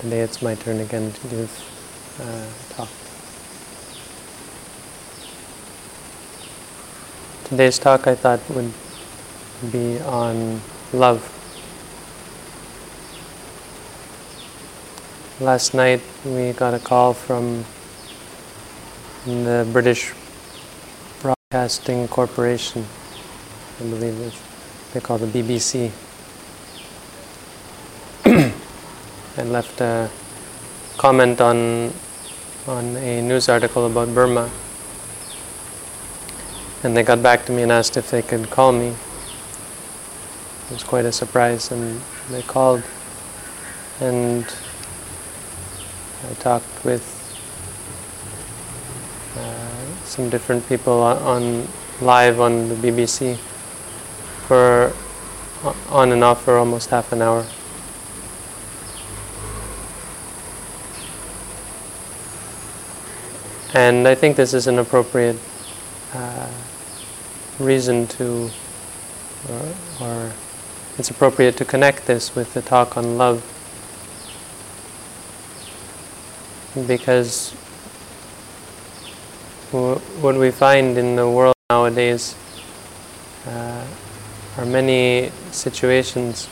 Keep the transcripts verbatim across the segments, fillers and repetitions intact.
today it's my turn again to give uh, talk. Today's talk I thought would be on love. Last night we got a call from the British Broadcasting Corporation, I believe it's, they call the B B C, and left a comment on on a news article about Burma. And they got back to me and asked if they could call me. It was quite a surprise, and they called, and I talked with uh, some different people on, on live on the B B C for on and off for almost half an hour. And I think this is an appropriate uh, reason to, or, or it's appropriate to connect this with the talk on love, because w- what we find in the world nowadays uh, are many situations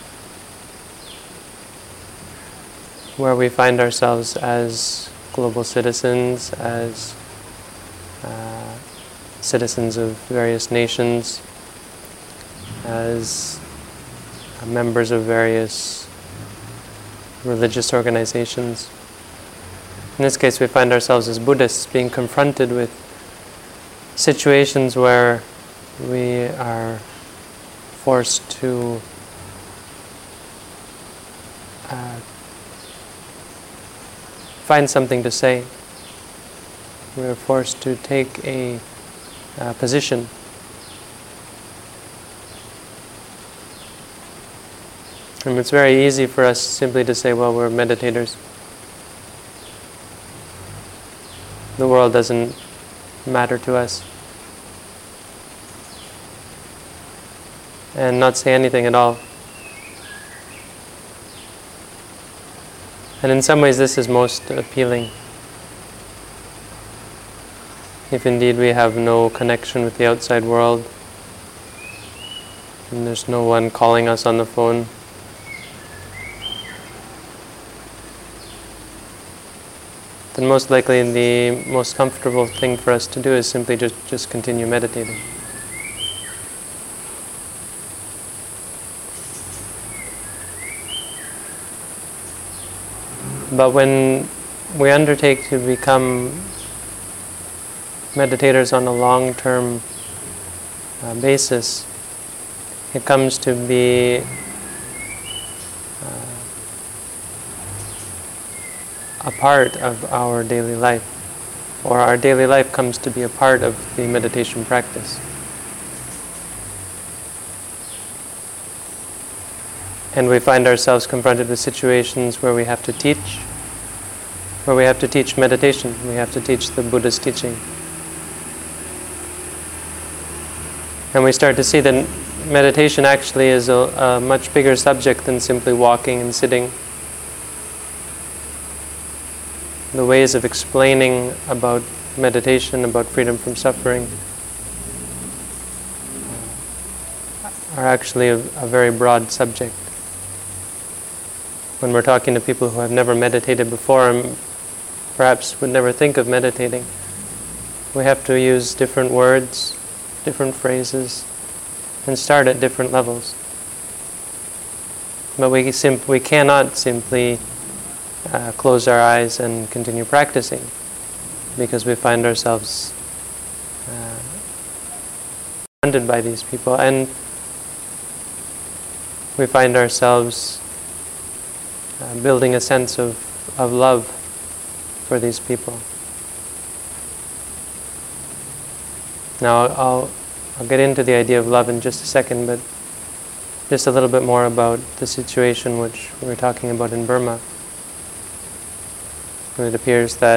where we find ourselves as global citizens, as uh, citizens of various nations, as uh, members of various religious organizations. In this case, we find ourselves as Buddhists being confronted with situations where we are forced to uh, find something to say. We are forced to take a uh, position. And it's very easy for us simply to say, well, we're meditators. The world doesn't matter to us. And not say anything at all. And in some ways this is most appealing. If indeed we have no connection with the outside world, and there's no one calling us on the phone, then most likely the most comfortable thing for us to do is simply just, just continue meditating. But when we undertake to become meditators on a long-term uh, basis, it comes to be uh, a part of our daily life, or our daily life comes to be a part of the meditation practice. And we find ourselves confronted with situations where we have to teach, where we have to teach meditation, we have to teach the Buddha's teaching. And we start to see that meditation actually is a, a much bigger subject than simply walking and sitting. The ways of explaining about meditation, about freedom from suffering, are actually a, a very broad subject. When we're talking to people who have never meditated before and perhaps would never think of meditating, we have to use different words, different phrases, and start at different levels. But we, sim- we cannot simply uh, close our eyes and continue practicing, because we find ourselves uh, surrounded by these people, and we find ourselves uh, building a sense of, of love for these people. Now I'll, I'll get into the idea of love in just a second, but just a little bit more about the situation which we were talking about in Burma. It appears that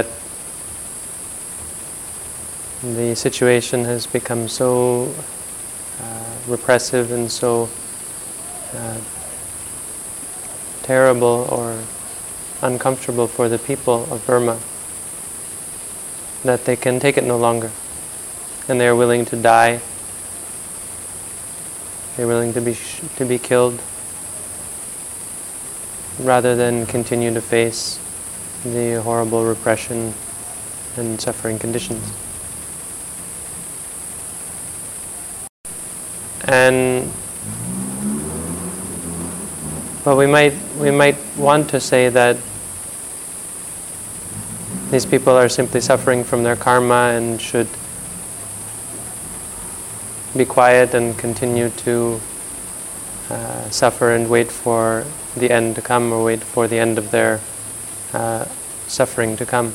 the situation has become so uh, repressive and so uh, terrible or uncomfortable for the people of Burma that they can take it no longer, and they are willing to die. They're willing to be sh- to be killed rather than continue to face the horrible repression and suffering conditions. And well, we might we might want to say that these people are simply suffering from their karma and should be quiet and continue to uh, suffer and wait for the end to come, or wait for the end of their uh, suffering to come.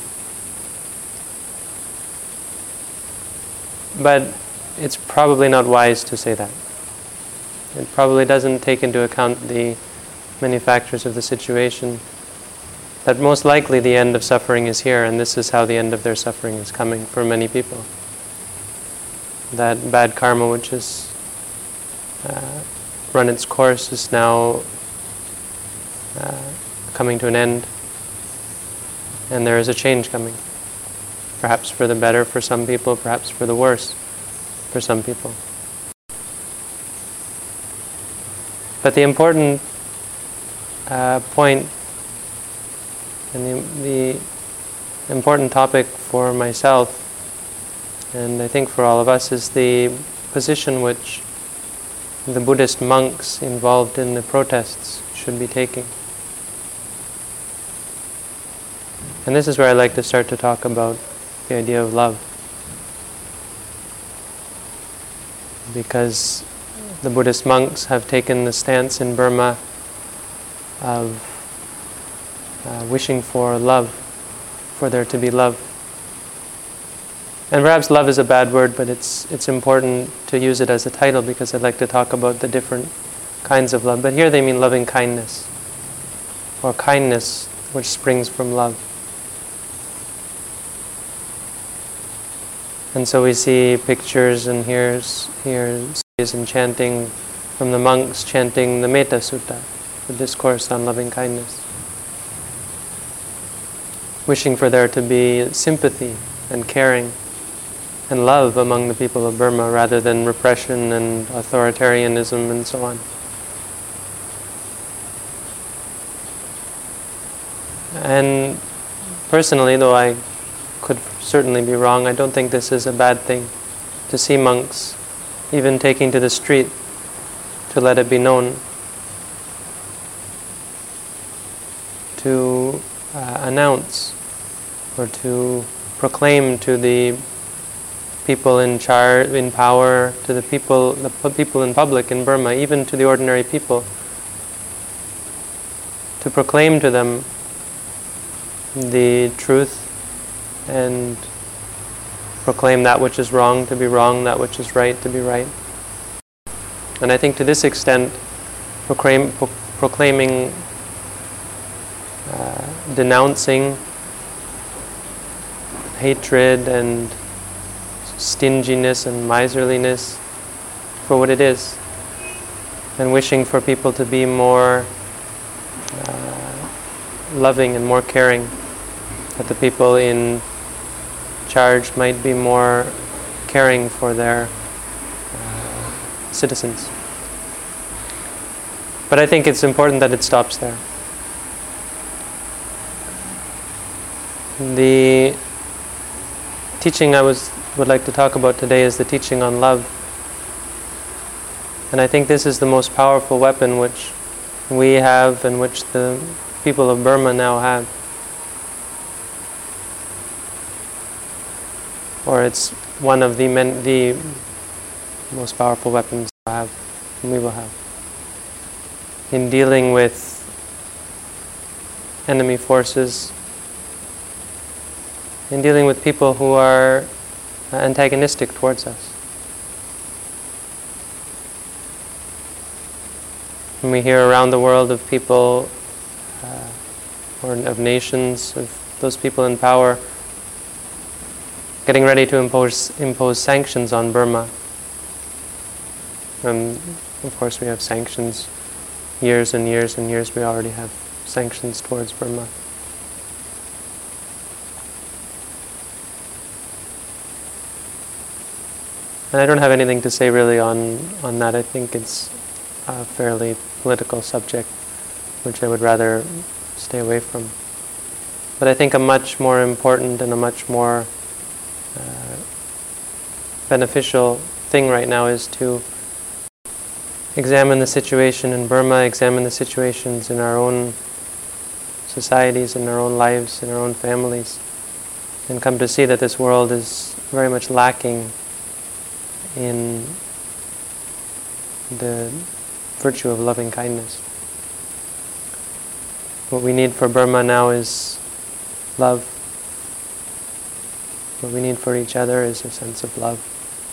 But it's probably not wise to say that. It probably doesn't take into account the many factors of the situation, that most likely the end of suffering is here, and this is how the end of their suffering is coming for many people. That bad karma which has uh, run its course is now uh, coming to an end, and there is a change coming. Perhaps for the better for some people, perhaps for the worse for some people. But the important uh, point and the, the important topic for myself, and I think for all of us, is the position which the Buddhist monks involved in the protests should be taking. And this is where I like to start to talk about the idea of love. Because the Buddhist monks have taken the stance in Burma of uh, wishing for love, for there to be love. And perhaps love is a bad word, but it's it's important to use it as a title, because I'd like to talk about the different kinds of love. But here they mean loving kindness, or kindness which springs from love. And so we see pictures and hears hears and chanting from the monks chanting the Metta Sutta, the discourse on loving kindness, wishing for there to be sympathy and caring and love among the people of Burma, rather than repression and authoritarianism and so on. And personally, though I could certainly be wrong, I don't think this is a bad thing, to see monks even taking to the street to let it be known, to uh, announce or to proclaim to the people in charge, in power, to the people, the pu- people in public in Burma, even to the ordinary people, to proclaim to them the truth and proclaim that which is wrong to be wrong, that which is right to be right. And I think to this extent, proclaim, pro- proclaiming, uh, denouncing hatred and stinginess and miserliness for what it is, and wishing for people to be more uh, loving and more caring, that the people in charge might be more caring for their uh, citizens. But I think it's important that it stops there. The teaching I was would like to talk about today is the teaching on love. And I think this is the most powerful weapon which we have and which the people of Burma now have. Or it's one of the men, the most powerful weapons we have, and we will have, in dealing with enemy forces, in dealing with people who are antagonistic towards us. And we hear around the world of people, uh, or of nations, of those people in power, getting ready to impose impose sanctions on Burma. And of course we have sanctions, years and years and years we already have sanctions towards Burma. And I don't have anything to say really on, on that. I think it's a fairly political subject, which I would rather stay away from. But I think a much more important and a much more uh, beneficial thing right now is to examine the situation in Burma, examine the situations in our own societies, in our own lives, in our own families, and come to see that this world is very much lacking in the virtue of loving kindness. What we need for Burma now is love. What we need for each other is a sense of love.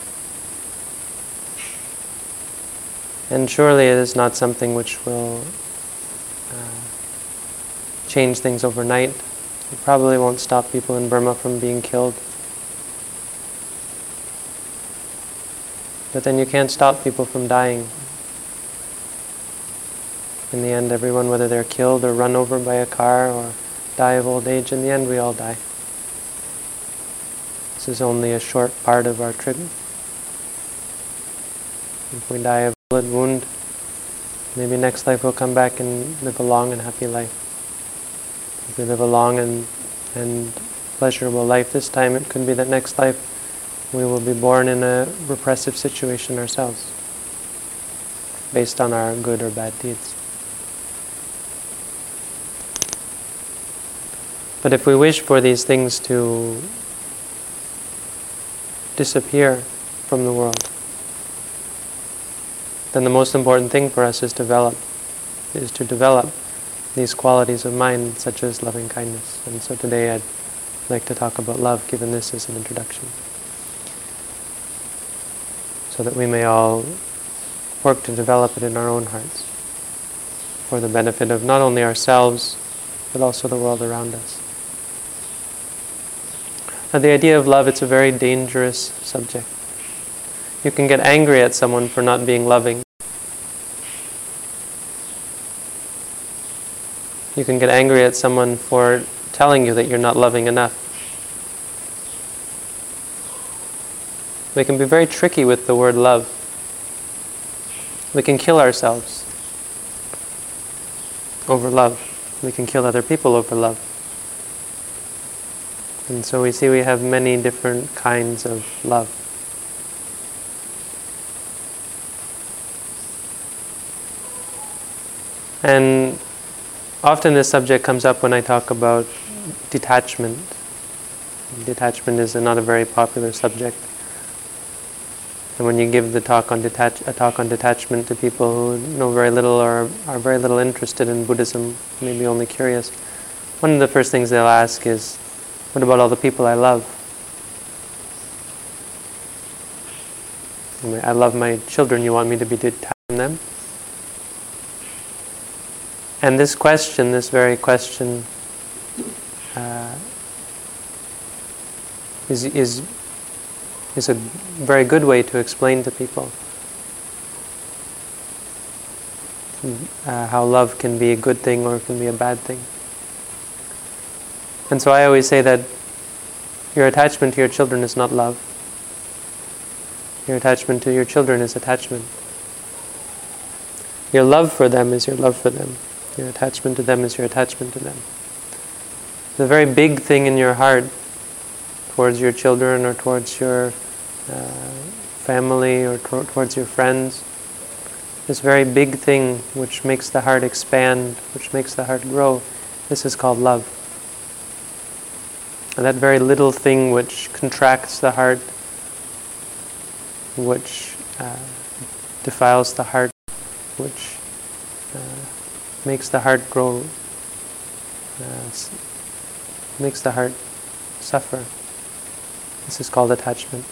And surely it is not something which will uh, change things overnight. It probably won't stop people in Burma from being killed. But then you can't stop people from dying. In the end, everyone, whether they're killed or run over by a car or die of old age, in the end we all die. This is only a short part of our trip. If we die of a bullet wound, maybe next life we'll come back and live a long and happy life. If we live a long and, and pleasurable life this time, it could be that next life we will be born in a repressive situation ourselves, based on our good or bad deeds. But if we wish for these things to disappear from the world, then the most important thing for us is develop, is to develop these qualities of mind, such as loving kindness. And so today I'd like to talk about love, given this as an introduction, so that we may all work to develop it in our own hearts, for the benefit of not only ourselves, but also the world around us. Now, the idea of love, it's a very dangerous subject. You can get angry at someone for not being loving. You can get angry at someone for telling you that you're not loving enough. We can be very tricky with the word love. We can kill ourselves over love. We can kill other people over love. And so we see we have many different kinds of love. And often this subject comes up when I talk about detachment. Detachment is not a very popular subject. And when you give the talk on detach, a talk on detachment to people who know very little or are very little interested in Buddhism, maybe only curious, one of the first things they'll ask is, what about all the people I love? I mean, I love my children, you want me to be detached from them? And this question, this very question, uh, is, is, is a very good way to explain to people uh, how love can be a good thing or it can be a bad thing. And so I always say that your attachment to your children is not love. Your attachment to your children is attachment. Your love for them is your love for them. Your attachment to them is your attachment to them. The very big thing in your heart towards your children or towards your uh, family or to- towards your friends, this very big thing which makes the heart expand, which makes the heart grow, this is called love. And that very little thing which contracts the heart, which uh, defiles the heart, which uh, makes the heart grow, uh, makes the heart suffer. This is called attachment.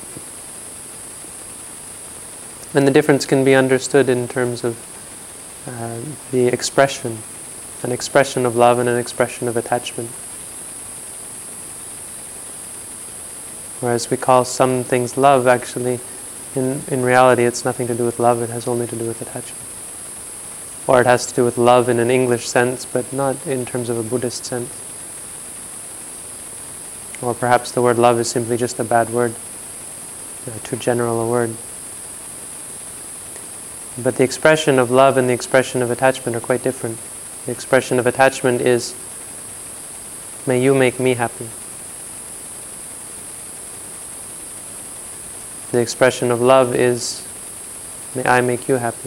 And the difference can be understood in terms of uh, the expression, an expression of love and an expression of attachment. Whereas we call some things love, actually, in, in reality it's nothing to do with love, it has only to do with attachment. Or it has to do with love in an English sense, but not in terms of a Buddhist sense. Or perhaps the word love is simply just a bad word. uh, too general a word. But the expression of love and the expression of attachment are quite different. The expression of attachment is, may you make me happy. The expression of love is, may I make you happy.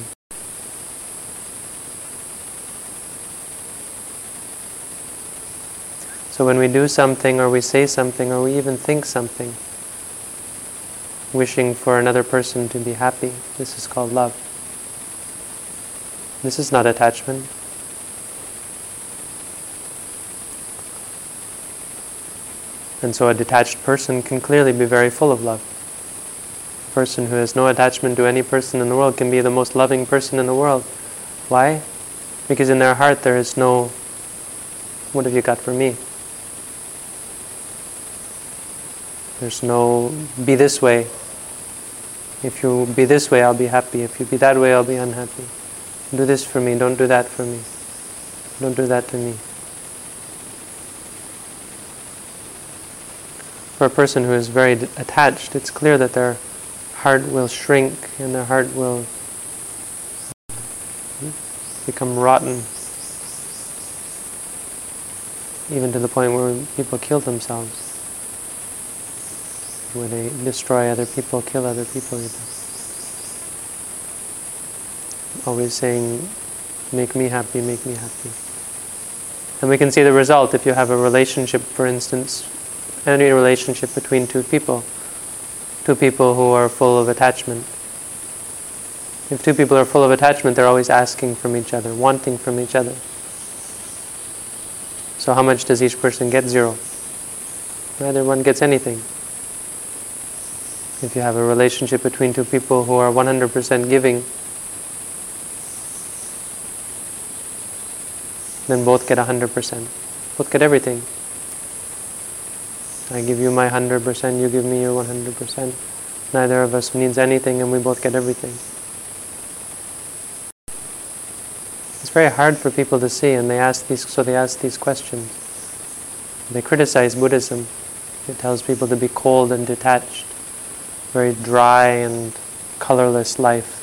So when we do something, or we say something, or we even think something, wishing for another person to be happy, this is called love. This is not attachment. And so a detached person can clearly be very full of love. A person who has no attachment to any person in the world can be the most loving person in the world. Why? Because in their heart there is no, what have you got for me? There's no, be this way. If you be this way, I'll be happy. If you be that way, I'll be unhappy. Do this for me, don't do that for me. Don't do that to me. For a person who is very d- attached, it's clear that their heart will shrink and their heart will become rotten, even to the point where people kill themselves, where they destroy other people, kill other people even. Always saying, make me happy, make me happy. And we can see the result if you have a relationship, for instance, any relationship between two people, two people who are full of attachment. If two people are full of attachment, they're always asking from each other, wanting from each other. So how much does each person get? Zero. Neither one gets anything. If you have a relationship between two people who are one hundred percent giving, then both get one hundred percent. Both get everything. I give you my one hundred percent, you give me your one hundred percent. Neither of us needs anything and we both get everything. It's very hard for people to see, and they ask these, so they ask these questions. They criticize Buddhism. It tells people to be cold and detached, very dry and colorless life.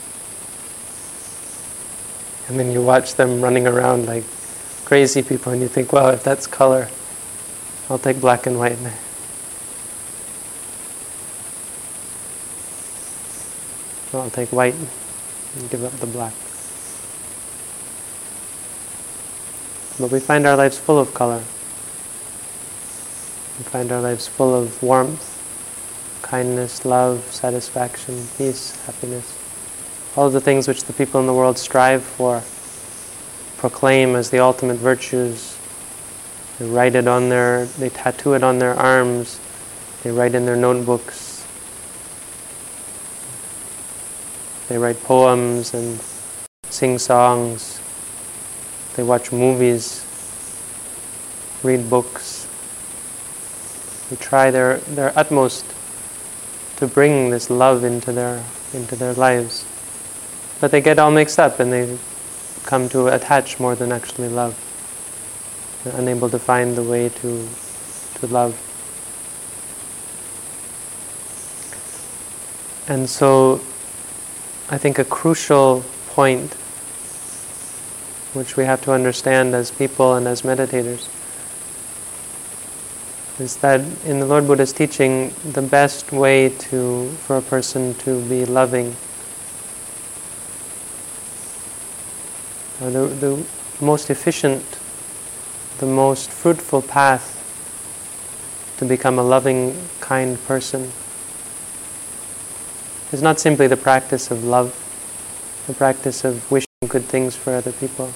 And then you watch them running around like crazy people and you think, well, if that's color, I'll take black and white. Well, I'll take white and give up the black. But we find our lives full of color. We find our lives full of warmth, kindness, love, satisfaction, peace, happiness. All of the things which the people in the world strive for, proclaim as the ultimate virtues. They write it on their, they tattoo it on their arms, they write in their notebooks, they write poems and sing songs, they watch movies, read books. They try their, their utmost to bring this love into their, into their lives. But they get all mixed up and they come to attach more than actually love. They're unable to find the way to, to love. And so I think a crucial point which we have to understand as people and as meditators is that in the Lord Buddha's teaching, the best way to for a person to be loving, or the, the most efficient, the most fruitful path to become a loving, kind person is not simply the practice of love, the practice of wishing good things for other people.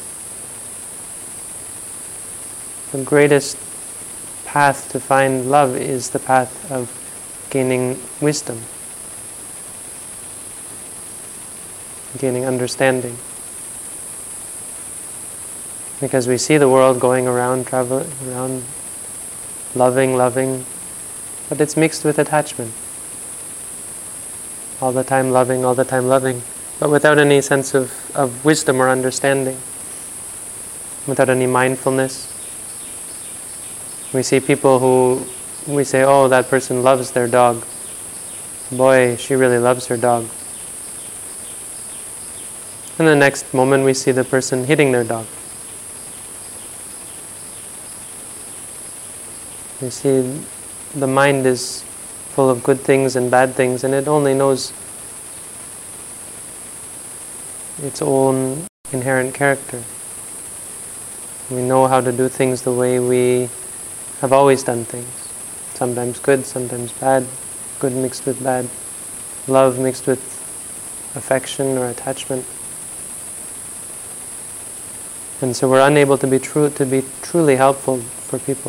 The greatest path to find love is the path of gaining wisdom, gaining understanding. Because we see the world going around, traveling around, loving, loving, but it's mixed with attachment. All the time loving, all the time loving, but without any sense of, of wisdom or understanding, without any mindfulness. We see people who, we say, oh, that person loves their dog. boy, she really loves her dog. And the next moment we see the person hitting their dog. You see, the mind is full of good things and bad things, and it only knows its own inherent character. We know how to do things the way we have always done things. Sometimes good, sometimes bad, good mixed with bad, love mixed with affection or attachment. And so we're unable to be true to be truly helpful for people.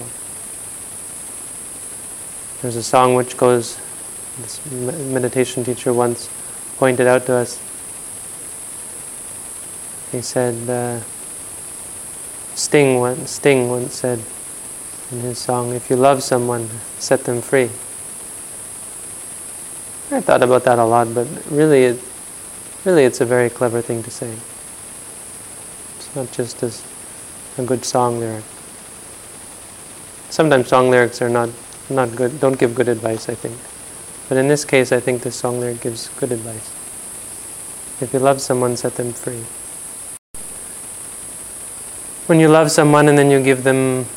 There's a song which goes, this meditation teacher once pointed out to us. He said, uh, Sting once, Sting once said in his song, if you love someone, set them free. I thought about that a lot, but really, it, really it's a very clever thing to say. It's not just as a good song lyric. Sometimes song lyrics are not, not good, don't give good advice, I think. But in this case, I think this song lyric gives good advice. If you love someone, set them free. When you love someone and then you give them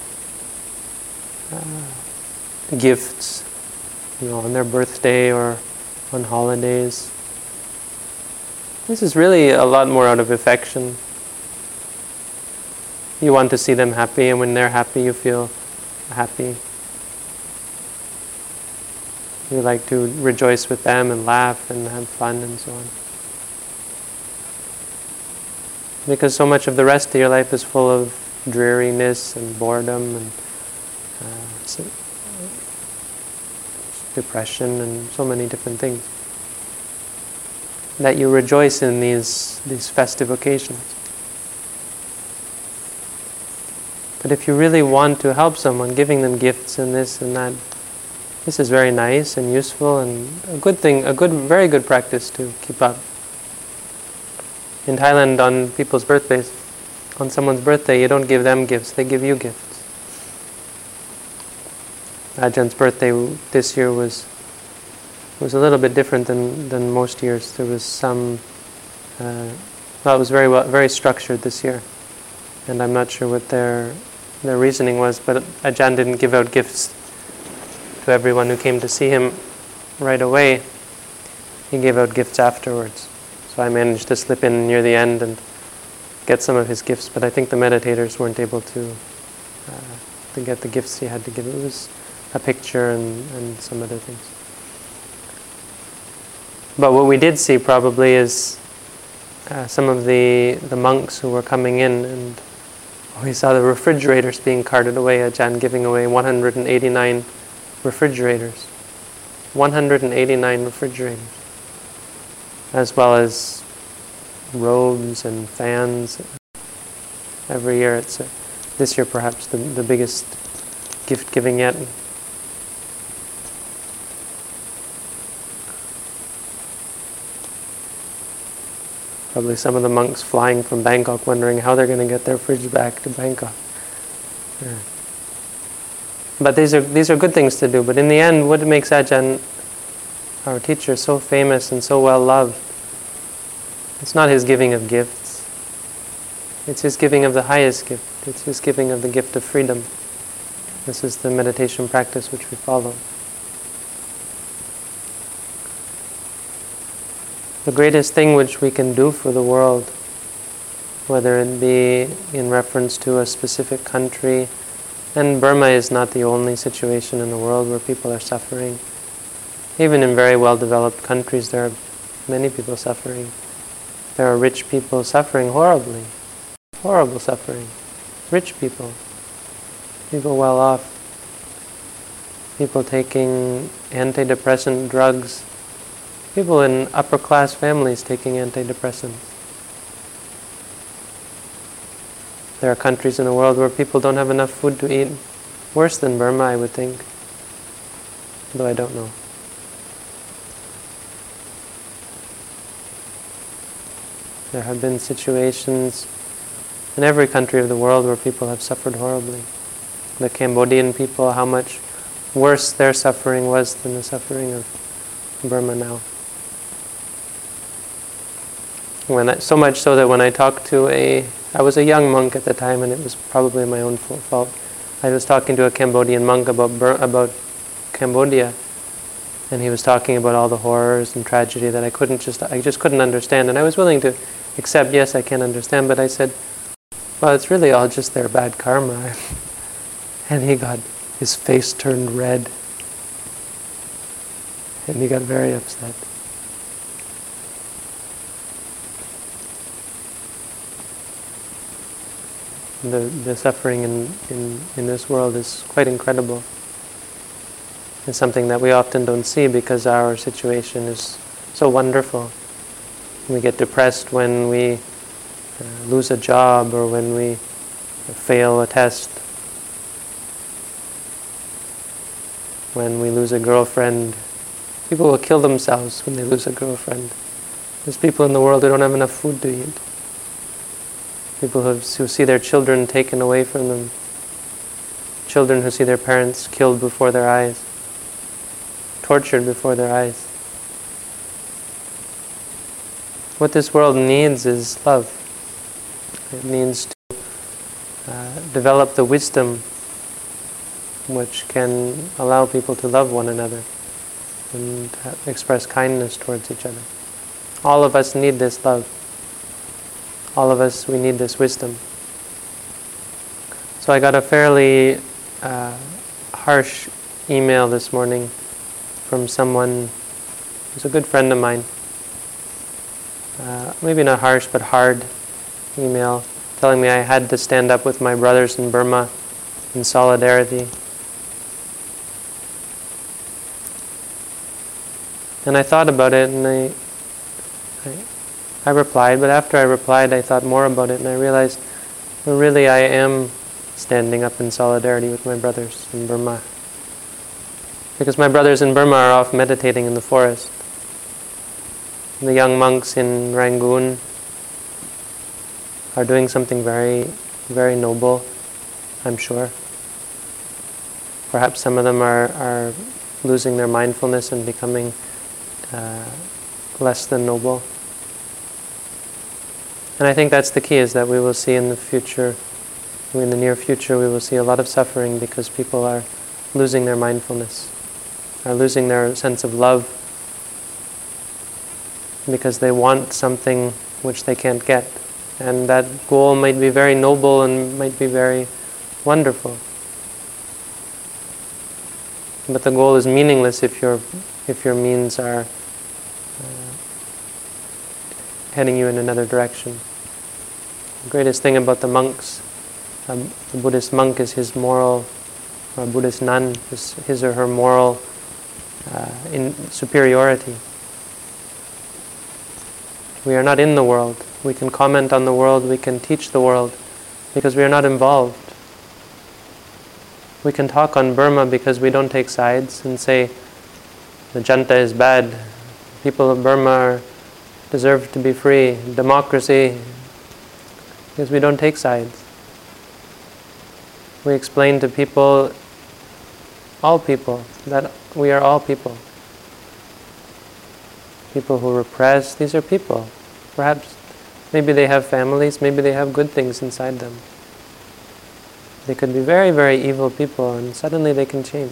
uh, gifts, you know, on their birthday or on holidays, this is really a lot more out of affection. You want to see them happy, and when they're happy, you feel happy. You like to rejoice with them and laugh and have fun and so on. Because so much of the rest of your life is full of dreariness and boredom and uh, depression and so many different things. That you rejoice in these, these festive occasions. But if you really want to help someone, giving them gifts and this and that, this is very nice and useful and a good thing, a good, very good practice to keep up. In Thailand, on people's birthdays, on someone's birthday, you don't give them gifts, they give you gifts. Ajahn's birthday this year was was a little bit different than, than most years. There was some, uh, well, it was very well, very structured this year. And I'm not sure what their their reasoning was, but Ajahn didn't give out gifts to everyone who came to see him right away. He gave out gifts afterwards. So I managed to slip in near the end and get some of his gifts, but I think the meditators weren't able to uh, to get the gifts he had to give. It was a picture and, and some other things. But what we did see probably is uh, some of the, the monks who were coming in, and we saw the refrigerators being carted away, Ajahn giving away one hundred eighty-nine refrigerators. one hundred eighty-nine refrigerators. As well as robes and fans. Every year, it's a, this year perhaps the, the biggest gift giving yet. Probably some of the monks flying from Bangkok wondering how they're going to get their fridge back to Bangkok. Yeah. But these are these are good things to do. But in the end, what makes Ajahn, our teacher, so famous and so well loved? It's not his giving of gifts. It's his giving of the highest gift. It's his giving of the gift of freedom. This is the meditation practice which we follow. The greatest thing which we can do for the world, whether it be in reference to a specific country, and Burma is not the only situation in the world where people are suffering. Even in very well-developed countries, there are many people suffering. There are rich people suffering horribly, horrible suffering. Rich people, people well off, people taking antidepressant drugs, people in upper-class families taking antidepressants. There are countries in the world where people don't have enough food to eat. Worse than Burma, I would think, though I don't know. There have been situations in every country of the world where people have suffered horribly. The Cambodian people, how much worse their suffering was than the suffering of Burma now. When I, so much so that when I talked to a, I was a young monk at the time, and it was probably my own fault. I was talking to a Cambodian monk about Bur- about Cambodia, and he was talking about all the horrors and tragedy that I couldn't just, I just couldn't understand, and I was willing to accept, yes, I can understand, but I said, well, it's really all just their bad karma. And he got, his face turned red, and he got very upset. The, the suffering in, in, in this world is quite incredible. It's something that we often don't see because our situation is so wonderful. We get depressed when we uh, lose a job or when we fail a test, when we lose a girlfriend. People will kill themselves when they lose a girlfriend. There's people in the world who don't have enough food to eat. People who, who see their children taken away from them. Children who see their parents killed before their eyes. Tortured before their eyes. What this world needs is love. It needs to uh, develop the wisdom which can allow people to love one another and uh, express kindness towards each other. All of us need this love. All of us, we need this wisdom. So I got a fairly uh, harsh email this morning from someone who's a good friend of mine. Uh, maybe not harsh, but hard email, telling me I had to stand up with my brothers in Burma in solidarity. And I thought about it, and I, I, I replied, but after I replied, I thought more about it, and I realized, well, really I am standing up in solidarity with my brothers in Burma. Because my brothers in Burma are off meditating in the forest. The young monks in Rangoon are doing something very, very noble, I'm sure. Perhaps some of them are, are losing their mindfulness and becoming uh, less than noble. And I think that's the key, is that we will see in the future, in the near future, we will see a lot of suffering because people are losing their mindfulness, are losing their sense of love, because they want something which they can't get. And that goal might be very noble and might be very wonderful. But the goal is meaningless if your if your means are uh, heading you in another direction. The greatest thing about the monks, um, the Buddhist monk, is his moral, or Buddhist nun, is his or her moral uh, in superiority. We are not in the world. We can comment on the world, we can teach the world, because we are not involved. We can talk on Burma because we don't take sides and say the junta is bad, people of Burma are, deserve to be free, democracy, because we don't take sides. We explain to people, all people, that we are all people. People who repress, these are people. Perhaps, maybe they have families, maybe they have good things inside them. They could be very, very evil people, and suddenly they can change.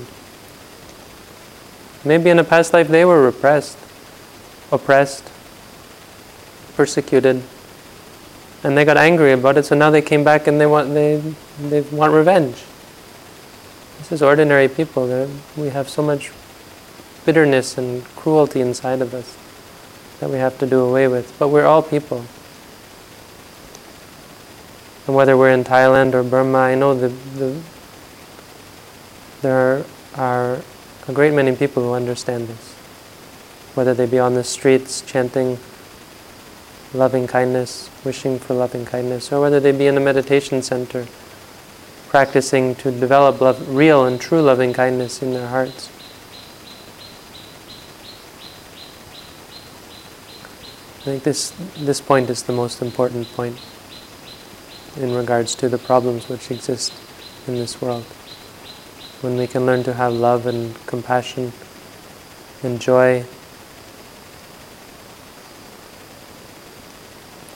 Maybe in a past life they were repressed, oppressed, persecuted, and they got angry about it, so now they came back and they want they they want revenge. This is ordinary people. They're, we have so much bitterness and cruelty inside of us that we have to do away with. But we're all people. And whether we're in Thailand or Burma, I know the, the, there are a great many people who understand this. Whether they be on the streets chanting loving kindness, wishing for loving kindness, or whether they be in a meditation center practicing to develop love, real and true loving kindness in their hearts. I think this, this point is the most important point in regards to the problems which exist in this world. When we can learn to have love and compassion and joy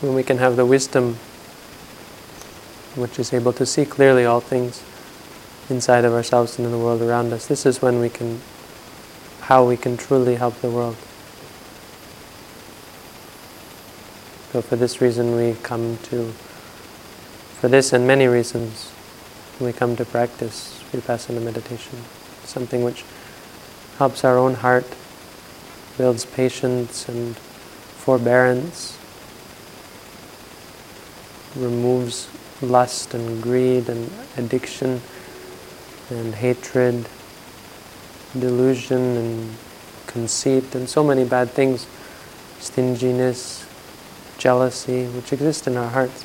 when we can have the wisdom which is able to see clearly all things inside of ourselves and in the world around us, this is when we can, how we can truly help the world. So for this reason we come to, for this and many reasons, we come to practice Vipassana meditation. Something which helps our own heart, builds patience and forbearance, removes lust and greed and addiction and hatred, delusion and conceit and so many bad things, stinginess, jealousy, which exist in our hearts.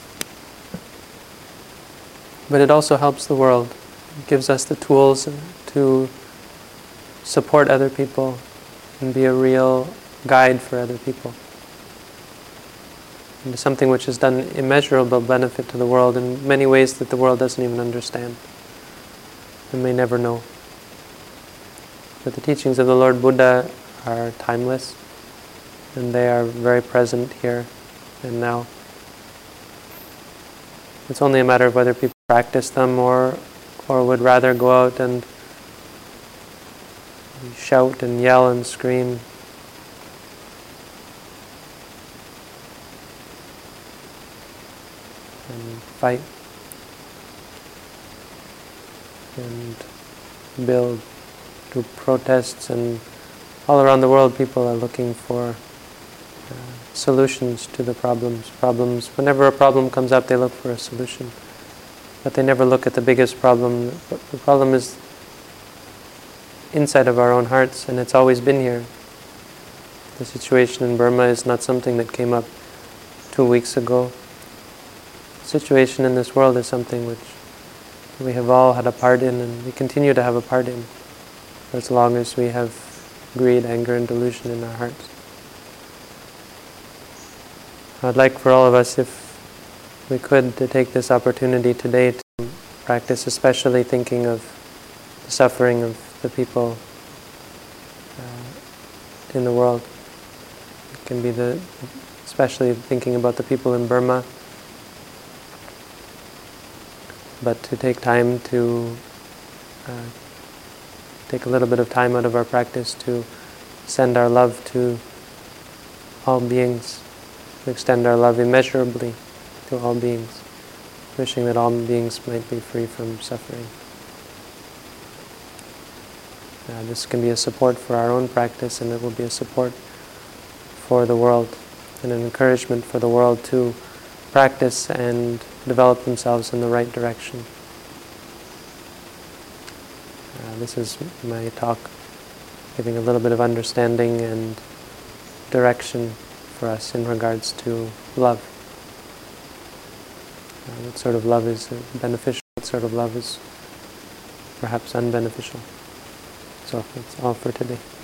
But it also helps the world. It gives us the tools to support other people and be a real guide for other people. And it's something which has done immeasurable benefit to the world in many ways that the world doesn't even understand and may never know. But the teachings of the Lord Buddha are timeless, and they are very present here and now. It's only a matter of whether people practice them or or would rather go out and shout and yell and scream. And fight. And build. Do protests, and all around the world people are looking for uh, solutions to the problems. Problems. Whenever a problem comes up, they look for a solution. But they never look at the biggest problem. The problem is inside of our own hearts, and it's always been here. The situation in Burma is not something that came up two weeks ago. The situation in this world is something which we have all had a part in, and we continue to have a part in, as long as we have greed, anger, and delusion in our hearts. I'd like for all of us, if we could, to take this opportunity today to practice, especially thinking of the suffering of the people uh, in the world. It can be the, especially thinking about the people in Burma, but to take time to uh, take a little bit of time out of our practice to send our love to all beings, to extend our love immeasurably to all beings, wishing that all beings might be free from suffering. Uh, this can be a support for our own practice, and it will be a support for the world, and an encouragement for the world to practice and develop themselves in the right direction. Uh, this is my talk, giving a little bit of understanding and direction for us in regards to love. Uh, what sort of love is beneficial, what sort of love is perhaps unbeneficial. So that's all for today.